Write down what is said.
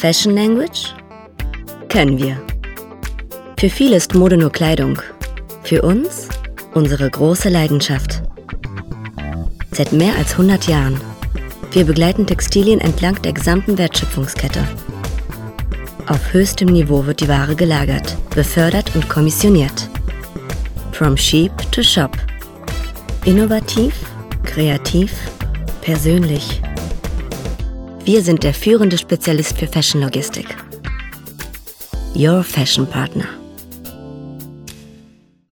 Fashion Language? Können wir. Für viele ist Mode nur Kleidung. Für uns unsere große Leidenschaft. Seit mehr als 100 Jahren. Wir begleiten Textilien entlang der gesamten Wertschöpfungskette. Auf höchstem Niveau wird die Ware gelagert, befördert und kommissioniert. From sheep to shop. Innovativ, kreativ, persönlich. Wir sind der führende Spezialist für Fashion Logistik. Your Fashion Partner.